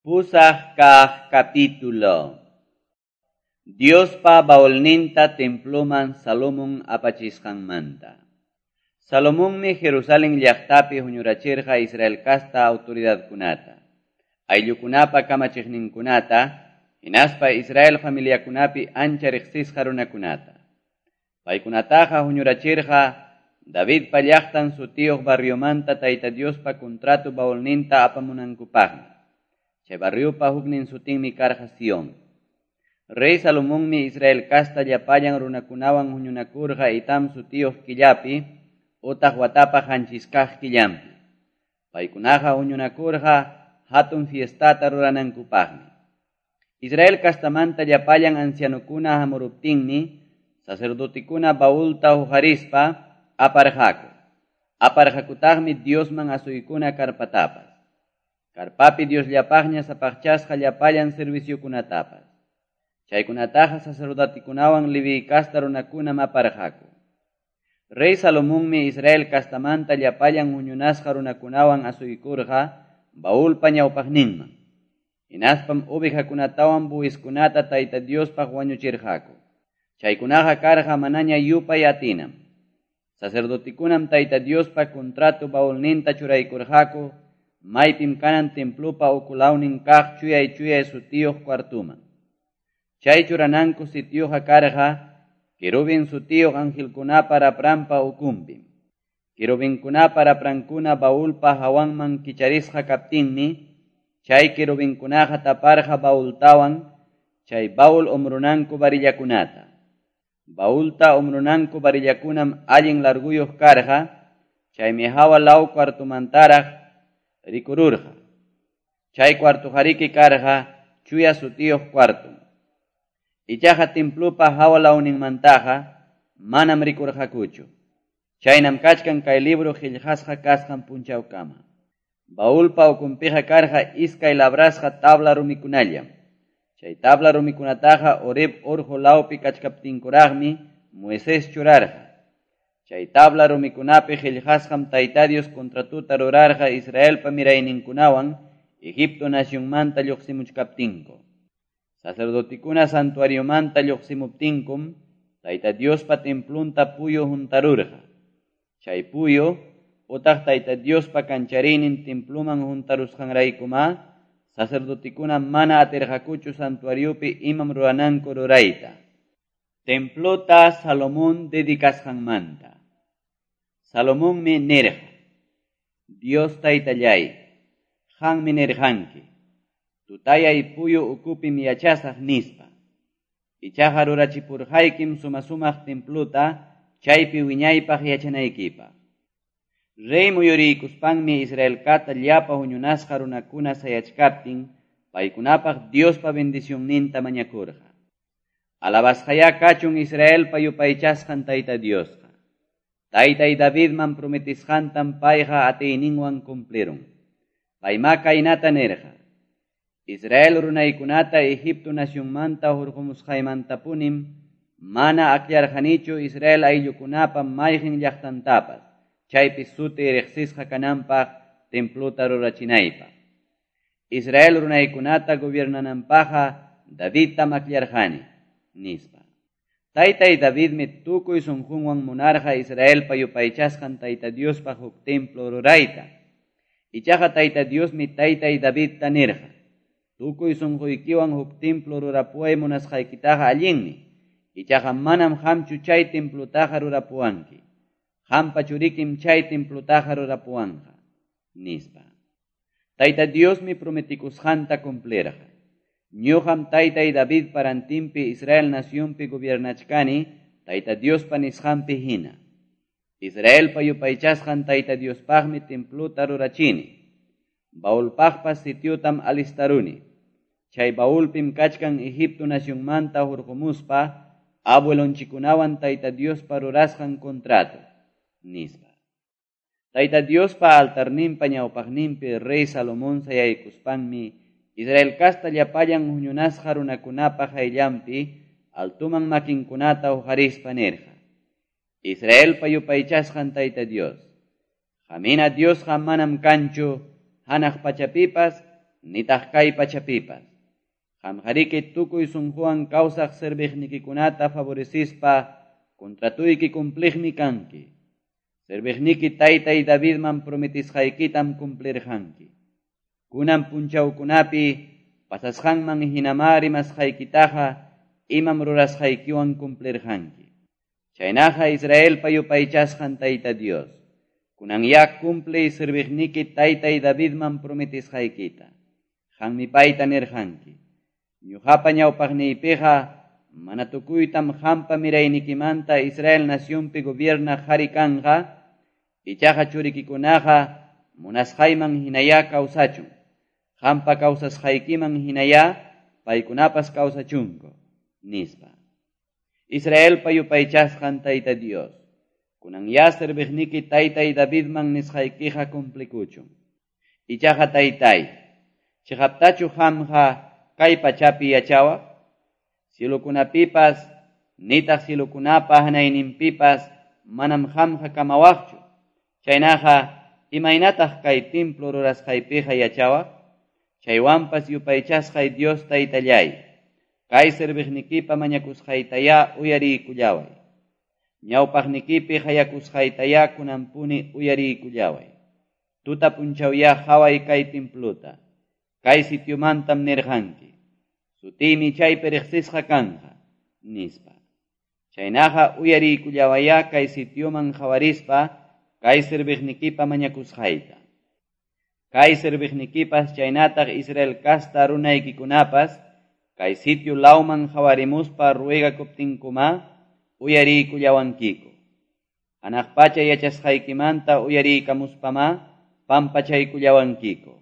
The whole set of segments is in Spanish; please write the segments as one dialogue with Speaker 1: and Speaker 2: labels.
Speaker 1: Pusaq kaq capítulo. Diospa baolninta temploman Salomón apachisqanmanta. Salomónmi Jerusalén llaqtapi huñurachirqa Israel kasta autoridadkunata. Ayllukunapa kamachiqninkunata, hinaspa Israel familiakunapi ancha riqsisqa runakunata. Paykunataqa huñurachirqa David llaqtan sutiyuq barriomanta Tayta Diospa contrato baolninta apamunankupaqmi. Chay barriopa huknin sutinmi karqa Sion. Rey Salomónmi Israel kasta llapallan runakunawan huñunakurqa itam sutiyuq killapi, utaq watapa hanchisqaq killampi. Paykunaqa huñunakurqa hatun fiestata ruranankupaqmi. Israel kastamanta llapallan ancianukuna hamuruptinmi, sacerdotikuna baulta huqarispa aparqaku. Aparqakutaqmi Diosman asuykuna karpatapas. Karpapi Dios llapaqña sapaqchasqa llapallan serviciokunatapas. Chaykunataqa sacerdotikunawan Levi kasta runakunam aparqaku. Rey Salomónmi Israel kastamanta llapallan huñunasqa runakunawan asuykurqa baulpa ñawpaqninman. Hinaspam ovejakunatawan buiskunata Tayta Diospaq wañuchirqaku. Chaykunaqa karqa manaña yupay atinam. Sacerdotikunam Tayta Diospa contrato baulninta churaykurqaku, maypim kanan templopa ukulawnin kaq chuyay sutiyuq kwartuman. Chay churananku sitiyuqa karqa querubin sutiyuq angelkunapa rapranpa ukumpim. Querubinkunapa raprankuna baulpa hawanman kicharisqa kaptinmi, chay querubinkunaqa taparqa baultawan, chay baul umrunanku barillakunata. Baulta umrunanku barillakunam allin larguyuq karqa, chaymi hawa law kwartumantaraq rikururqa. Chay kwartujariki karqa chuya sutiyuq kwartum. Ichaqa templopa hawalawninmantaqa manam rikurqakuchu. Chaynam kachkan kay libro qillqasqa kasqan punchawkama. Baulpa ukumpiqa karqa iskay labrasqa tabla rumikunallam. Chay tabla rumikunataqa Oreb urqu lawpi kachkaptinkuraqmi Moisés churarqa. Chay tabla rumikunapi qillqasqam Tayta Dios contratuta rurarqa Israelpa mirayninkunawan Egipto nacionmanta lluqsimuchkaptinku. Sacerdotikuna santuariomanta lluqsimuptinkum Tayta Diospa templunta puyo juntarurqa. Chay puyo utaq Tayta Diospa kancharinin templuman juntarusqanraykuma sacerdotikuna mana atirqakuchu santuariopi imam rurananku rurayta. Templota Salomón dedicasqanmanta. Salomónmi nirqa: Dios Taytallay, qammi nirqanki, tutayay puyo ukupim yachasaq nispa. Ichaqa rurachipurqaykim sumasumaq templota chaypi wiñaypaq yachanaykipaq. Rey muyuriykuspanmi Israelkata llapa huñunasqa runakuna sayachkaptin, paykunapaq Diospa bendicionninta mañakurqa. Alabasqaya kachun Israelpa yupaychasqan Tayta Diosqa. Taytay Davidman prometisqantam payqa atiyninwan cumplirun. Payma kaynata nirqa: Israel runaykunata Egipto nacionmanta hurqumusqaymantapunim mana akyarqanichu Israel ayllukunapa mayqin llaqtantapas, chaypi suti riqsisqa kananpaq templota rurachinaypaq. Israel runaykunata gobiernananpaqqa Davidtam akyarqani, nispa. Taytay Davidmi tukuy sunqunwan munarqa Israelpa yupaychasqan Tayta Diospaq huk templo rurayta. Ichaqa Tayta Diosmi Taytay Davidta nirqa: tukuy sunquykiwan huk templo rurapuway munasqaykitaqa allinmi. Ichaqa manam qamchu chay templotaqa rurapuwanki. Qampa churikim chay templotaqa rurapuwanqa, nispa. Tayta Diosmi prometikusqanta cumplirqa. Ñuqam Taytay David parantimpi Israel nacionpi gobiernachkani Tayta Diospa nisqanpi hina. Israelpa yupaychasqan Tayta Diospaqmi templota rurachini. Baulpaqpas sitiotam alistaruni. Chay baulpim kachkan Egipto nacionmanta hurqumuspa abuelonchikunawan Tayta Diospa rurasqan contrato, nispa. Tayta Diospa altarninpa ñawpaqninpi Rey Salomón sayaykuspanmi Israel kasta llapallan huñunasqa runakunapa hayllampi altuman makinkunata huqarispa nirqa: Israelpa yupaychasqan Tayta Dios, qamina Diosqa manam kanchu hanaq pachapipas nitaq kay pachapipas. Hamjariki tukuy sunjuan kawsaq serviqnikikunata favorecispa contratuyki cumpliqmi kanki. Serviqniki taytay Davidman prometisqaykitam cumplirqanki. Kunan punchawkunapi pasasqanman hinamari masqaykitaqa imam rurasqaykiwan cumplirqanki. Chaynaqa Israelpa yupaychasqan Tayta Dios. Kunan ya cumple serviqniki taytay Davidman prometisqaykita. Qammi payta nirqanki. Ñuqapa ñawpaqniypiqa mana tukuytam qampa miraynikimanta Israel nacionpi gobierna qhari kanqa, ichaqa churikikunaqa munasqayman hinaya kawsachun. Qampa kawsasqaykiman hinaya paykunapas kawsachunku, nispa. Israelpa yupaychasqan Tayta Dios. Kunan ya serviqniki taytay Davidman nisqaykiqa cumplikuchun. Ichaqa taytay, chiqaptachu qamqa kay pachapi yachawaq? Silukunapipas, nitaq silukunapa hanayninpipas manam qamqa kamawaqchu. Chaynaqa imaynataq kay templo rurasqaypiqa yachawaq? Chaywanpas yupaychasqay Dios taytallay. Kay serviqnikipa mañakusqaytaya uyariykullaway. Ñawpaqnikipi hayakusqaytaya kunampuni uyariykullaway. Tuta punchawya qhaway kay templuta. Kay sitiomantam nirqanki. Sutimi chaypi riqsisqa kanqa, nispa. Chaynaqa uyariykullawaya kay sitioman qhawarispa kay serviqnikipa mañakusqayta. Kay serviqnikipas chaynataq Israel kasta runaykikunapas kay sitio lawman qhawarimuspa ruegakuptinkuma uyariykullawankiku. Anaqpacha yachasqaykimanta uyariykamuspama pampachaykullawankiku.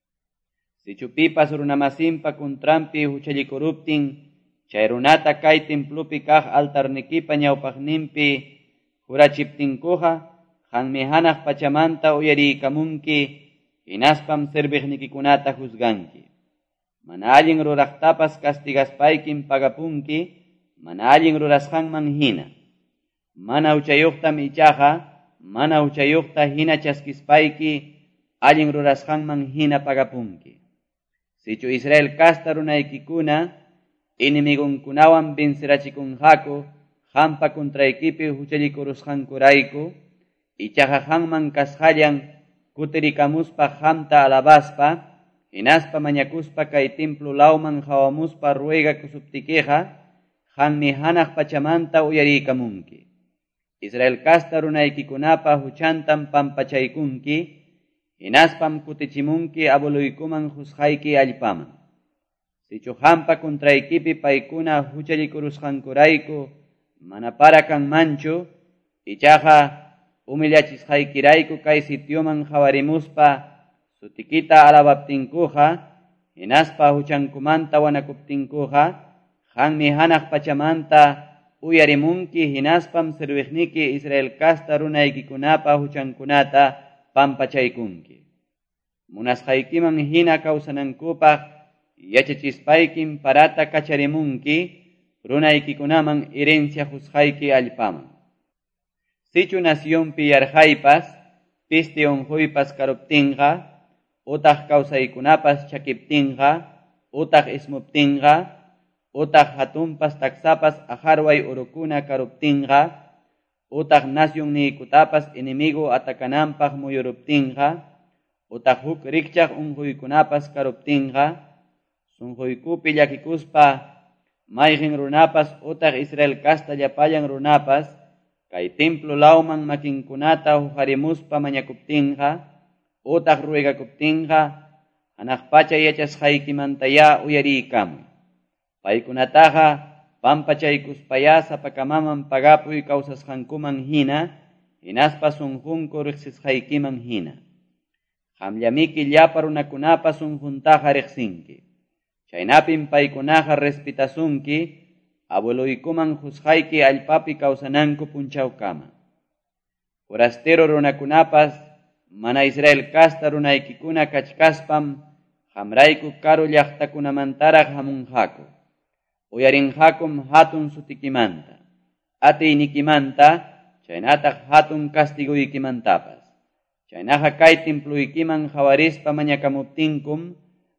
Speaker 1: Sichupipas runamasinpa kuntrampi huchallikuruptin chay runata kay templupi kaq altarnikipa ñawpaqninpi jurachiptinkuqa qanmi hanaq pachamanta uyariykamunki hinaspam serviqnikikunata juzganki. Mana allin ruraqtapas castigaspaykim pagapunki, mana allin rurasqanman hina. Mana uchayuqtam ichaqa, mana uchayuqta hina chaskispayki, allin rurasqanman hina pagapunki. Sichu Israel kasta runaykikuna, inimigunkunawan vincerachikunqaku, qampa kontraykipi huchallikurusqankurayku, ichaqa qanman kasqallan kutirikamuspa qamta alabaspa, hinaspa mañakuspa kay templo lawman hawamuspa ruegakusuptikiqa, qanmi hanaq pachamanta uyariykamunki. Israel kasta runaykikunapa huchantam pampachaykunki, hinaspam kutichimunki abuluykuman husqayki allpaman. Sichu qampa kontraykipi paykuna huchallikurusqankurayku mana para kanmanchu, ichaqa humillachisqaykirayku kay sitioman qhawarimuspa sutikita alabaptinkuqa, hinaspa huchankumanta wanakuptinkuqa, qanmi hanaq pachamanta uyarimunki hinaspam serviqniki Israel kasta runaykikunapa huchankunata pampachaykunki. Munasqaykiman hina kawsanankupaq yachachispaykim parata kacharimunki, runaykikunaman herencia husqayki allpaman. Sichu nacionpi yarqaypas, piste unquypas karuptinqa, utaq kawsaykunapas chakiptinqa, utaq ismuptinqa, utaq hatunpas taksapas aharway urukuna karuptinqa, utaq nación niykutapas enemigo atakananpaq muyuruptinqa, utaq huk rikchaq unquykunapas karuptinqa, sunquykupi llakikuspa mayqin runapas utaq Israel kasta llapallan runapas kay templo lawman makinkunata hujarimuspa mañakuptinqa, utaq ruegakuptinqa, hanaqpacha yachasqaykimantaya uyariykamuy. Paykunataqa pampachaykuspaya sapakamaman pagapuy kawsasqankuman hina, hinaspa sunqunku riqsisqaykiman hina. Qamllamiki llapa runakunapa sunquntaqa riqsinki. Chaynapin paykunaqa respetasunki, abueluykuman husqayki allpapi kawsananku punchawkama. Forastero runakunapas mana Israel kasta runaykikuna kachkaspam qamrayku karu llaqtakunamantaraq hamunqaku. Uyarinqakum hatun sutikimanta, atiynikimanta, chaynataq hatun castiguykimantapas. Chaynaqa kay templuykiman qawarispa mañakamuptinkum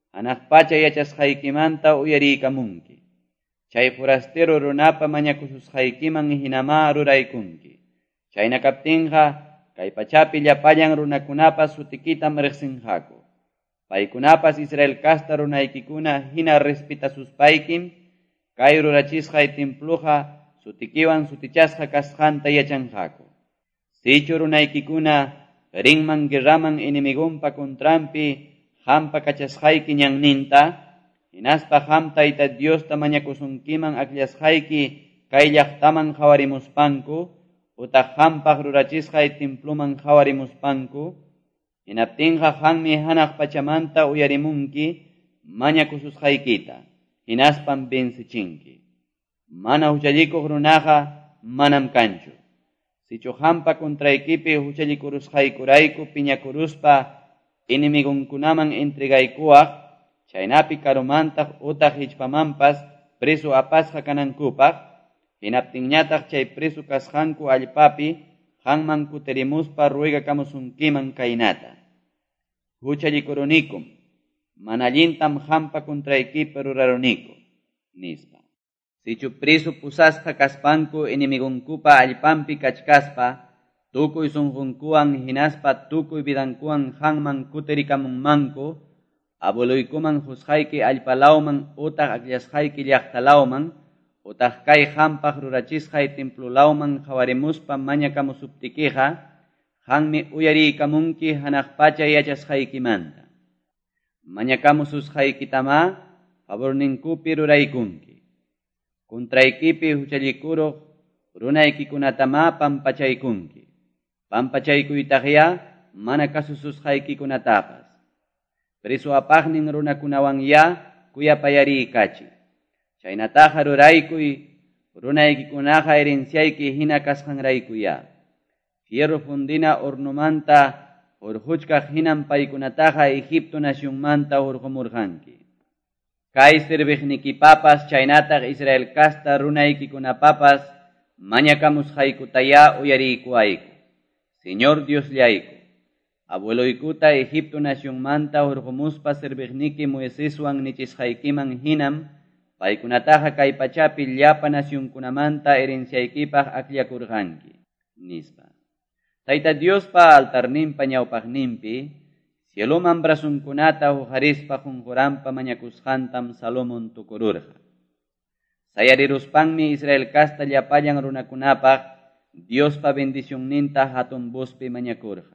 Speaker 1: hanaqpacha yachasqaykimanta uyariykamunki. Chay forastero runapa mañakususqaykiman hinama ruraykunki. Chayna kaptinqa kay pachapi llapallan runakunapas sutikitam riqsinqaku. Paykunapas Israel kasta runaykikuna hina respetasuspaykim kay rurachisqay templuqa sutikiwan sutichasqa kasqanta yachanqaku. Sichu runaykikuna rinman guerraman enemigunpa kontrampi hampa kachasqayki ñanninta, hinaspa ham Tayta Diosta mañakusunkiman akllashayki kay llaqtaman qhawarimuspanku, utaq hampaq rurachisqay templuman qhawarimuspanku, hinaptinqa hanmi hanaq pachamanta uyarimunki mañakususqaykita, hinaspam bencichinki. Mana huchallikuq runaqa manam kanchu. Sichu hampa kontraykipi huchallikurusqaykurayku piñakuruspa enemigunkunaman entregaykuwaq, chaynapi karumantaq utaq hichpamanpas preso apasqa kanankupaq, hinaptinñataq chay preso kasqanku allpapi hanman kutirimuspa ruegakamusunkiman kaynata: huchallikurunikum, mana allintam hampa kontraykipi ruraruniku, nispa. Sichu preso pusasqa kaspanku enemigunkupa allpampi kachkaspa, tukuy sunqunkuwan hinaspa tukuy vidankuwan hanman kutirikamunmanku, abueluykuman husqayki allpalawman utaq akllashqayki llaqtalawman, utaq kay hampaq rurachisqay templulawman qhawarimuspa mañakamusuptikiqa, hanmi uyariykamunki hanaqpacha yachasqaykimanta. Mañakamususqaykitama favorninkupi ruraykunki. Kontraykipi huchallikuruq runaykikunatama pampachaykunki. Pampachaykuytaqya mana kasususqaykikunatapas. Preso apaqnin runakunawanya kuyapayariykachi. Chaynataqa ruraykuy runaykikunaqa herenciayki hina kasqanraykuya. Fierro fundina hornomanta hurquchkaq hinan paykunataqa Egipto nacionmanta hurqumurqanki. Kay sirviqnikipapas chaynataq Israel kasta runaykikunapapas mañakamusqaykutaya uyariykuwayku. Señor Diosllayku, abueloykuta Egipto nacionmanta hurqumuspa sirviqniki Moiseswan nichisqaykiman hinam, paykunataqa kay pachapi llapa nacionkunamanta herenciaykipaq akllakurqanki, nispa. Tayta Diospa altarninpa ñawpaqninpi, cieloman brasunkunata huqarispa qunquranpa mañakusqantam Salomón tukururqa. Sayariruspanmi Israel kasta llapallan runakunapaq Diospa bendicionninta hatun buspi mañakurqa.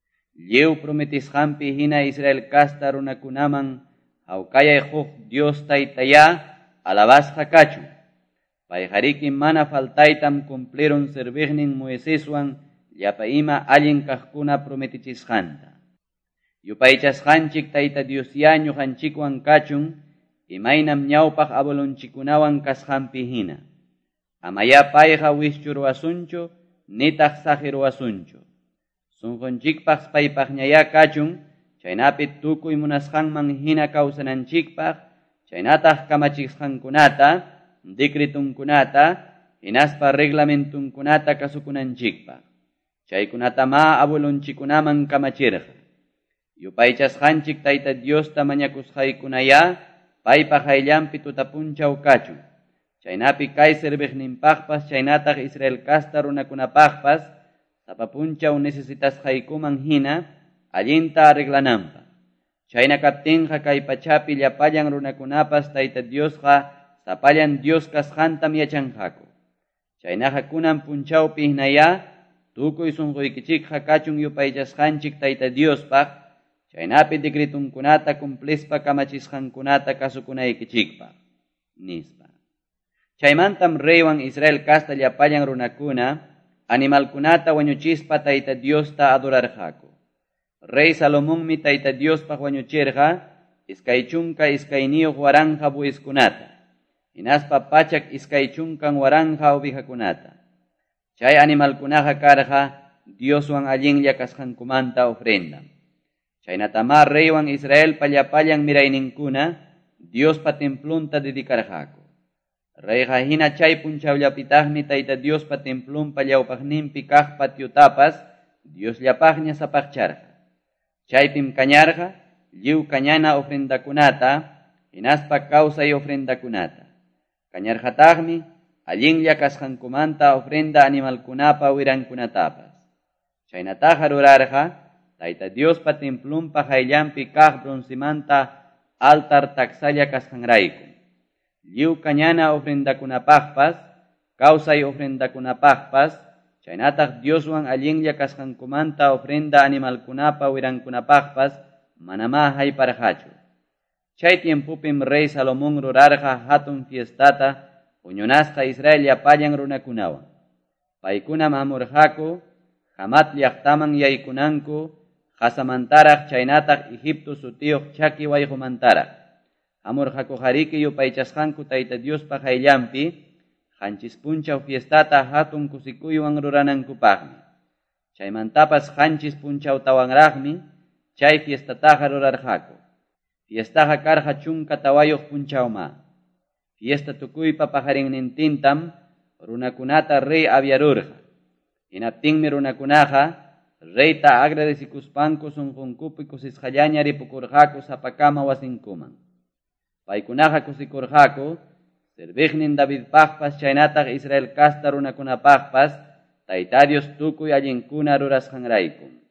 Speaker 1: Llew prometisqanpi hina Israel kasta runakunaman hawkayay huk Dios Taytaya alabasqa kachun. Payqariki mana faltaytam cumplieron sirviqnin Moiseswan llapa ima allin kaqkuna prometichisqanta. Yupaychasqanchik Tayta Diosya ñuqanchikwan kachun, imaynam ñawpaq abuelonchikunawan kasqanpi hina. Amaya payqa wischu ruwasunchu, nitaq saqi ruwasunchu. Sunqunchikpaq paypaqñaya kachun, chaynapi tukuy munasqanman hina kawsananchikpaq, chaynataq kamachisqankunata, decretunkunata, hinaspa reglamentunkunata kasukunanchikpaq. Chaykunatama abuelonchikunaman kamachirqa. Yupaychasqanchik Tayta Diosta mañakusqaykunaya, paypaq ayllampi tutapunchaw kachun. Chaynapi kay sirviqninpaqpas chaynataq Israel kasta runakunapaqpas sapapunchaw necesitasqaykuman hina allinta arreglananpaq. Chayna kaptinqa kay pachapi llapallan runakunapas Tayta Diosqa sapallan Dios kasqantam yachanqaku. Chaynaqa kunan punchawpi hinaya tukuy sunquykichikqa kachun yupaychasqanchik Tayta Diospaq, chaynapi decretunkunata cumplispa kamachisqankunata kasukunaykichikpaq, nispa. Chaymantam reywan Israel kasta llapallan runakuna animalkunata wañuchispa Tayta Diosta adorarqaku. Rey Salomonmi Tayta Diospaq wañuchirqa iskay chunka iskayniyuq waranja buiskunata, hinaspa pachak iskay chunkan waranja ovejakunata. Chay animalkunaqa karqa Dioswan allinlla kasqankumanta ofrendam. Chaynatama reywan Israel llapallan mirayninkuna Diospa templunta dedicarqaku. Reyqa hina chay punchawllapitaqmi Tayta Diospa templunpa llawpaqninpi kaq patiutapas Diosllapaqña sapaqcharqa. Chaypim kañarqa lliw cañana ofrendakunata, hinaspa causa y ofrendakunata. Cañarhatagmi, allinlla kasqankumanta ofrenda animalkunapa wirankunatapas. Chaynataqa rurarqa, Tayta Diospa templumpa hayllampi kaq bronzimanta altar taksalla kasqanrayku. Lliw cañana ofrendakunapaqpas, kawsay ofrendakunapaqpas, chaynataq Dioswan allinlla kasqankumanta ofrenda animalkunapa wirankunapaqpas, manama hayparqachu. Chay tiempupim Rey Salomón rurarqa hatun fiestata, puñunasqa Israel llapallan runakunawan. Paykunam hamurqaku, Hamat llaqtaman yaykunanku, qasamantaraq chaynataq Egipto sutiyuq chaki wayqumantaraq. Hamurqaku hariki yupaychasqanku Tayta Diospa hayllampi, qanchis punchaw fiestata hatun kusikuywan ruranankupaqmi. Chaymantapas qanchis punchawtawanraqmi, chay fiestataqa rurarqaku. Fiestaqa karqa chunka tawayuq punchawma. Fiesta tukuypa pajarinnintintam runakunata rey avyarurqa. Hinaptinmi runakunaqa reyta agradecikuspanku sunqunkupi kusisqallaña ripukurqaku sapakama wasinkuman. Paykunaqa kusikurqaku Serviqnin Davidpaqpas chaynataq Israel kasta runakunapaqpas Tayta Dios tukuy allinkuna rurasqanraykum.